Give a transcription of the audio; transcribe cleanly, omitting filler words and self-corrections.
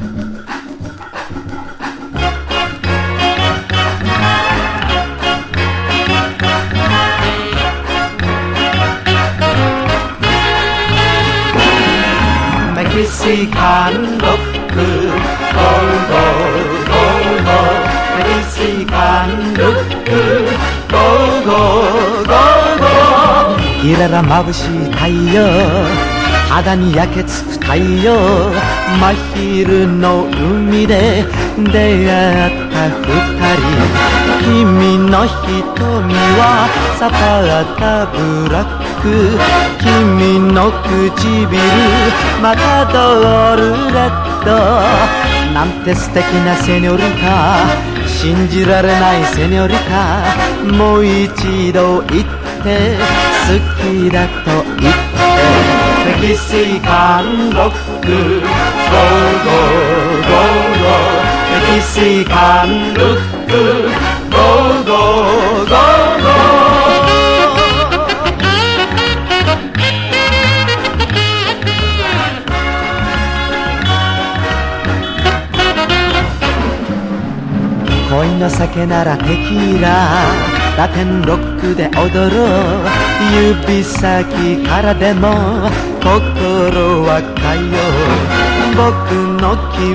Mexican rock, go go go go. Mexican rock, go go go go. いらら眩しい太陽、肌に焼けつく太陽、真昼の海で出会った二人。君の瞳はサパラタブラック、君の唇マタドールレッド。なんて素敵なセニョリタ、信じられないセニョリタ。もう一度言って好きだと言って。 メキシカンロック Go go go go。 メキシカンロック Go go go go。 恋の酒ならテキーラ、ラテンロックで踊ろう。指先からでも心は通う。僕の